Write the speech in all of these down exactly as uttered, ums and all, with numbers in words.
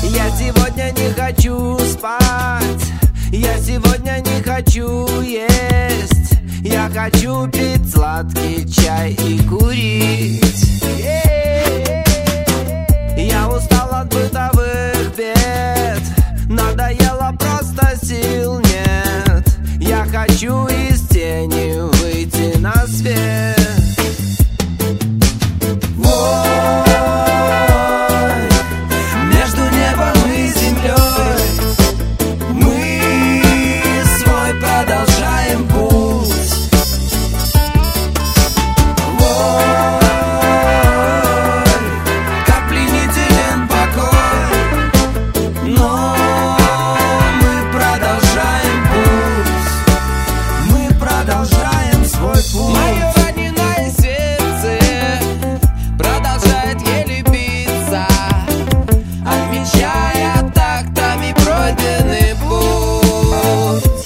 Я сегодня не хочу спать, я сегодня не хочу есть. Я хочу пить сладкий чай и курить. Я устал от бытовых бед, надоело, просто сил нет. Я хочу из тени выйти на свет. Ой, между небом и землей мы свой продолжаем путь. Ой, как пленителен покой, но мы продолжаем путь. Мы продолжаем свой путь. Мое раненое сердце продолжает еле биться, отмечая тактами пройденный путь.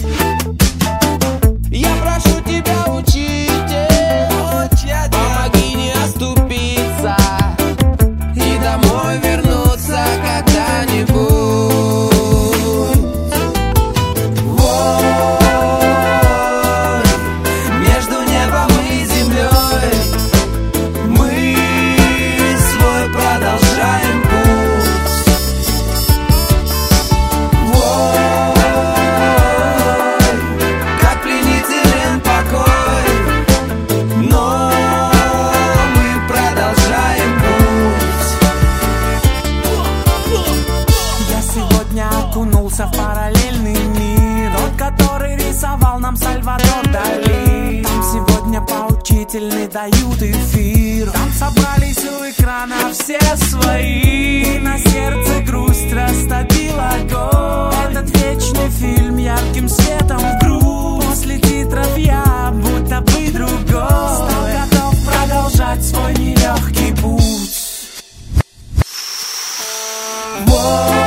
Я прошу тебя, учитель, помоги не оступиться и домой вернуться когда-нибудь. Ой, между небом и землей мы свой продолжаем путь. Ой, как пленителен покой, но мы продолжаем путь. Я сегодня окунулся в параллельный мир, тот, который рисовал нам Сальвадор Дали. Там сегодня поучительный дают эфир, там собрались у экрана все свои. И на сердце грусть растопила огонь. Этот вечный фильм ярким светом в грудь. После титров я будто бы другой, стал готов продолжать свой нелегкий путь. Ой,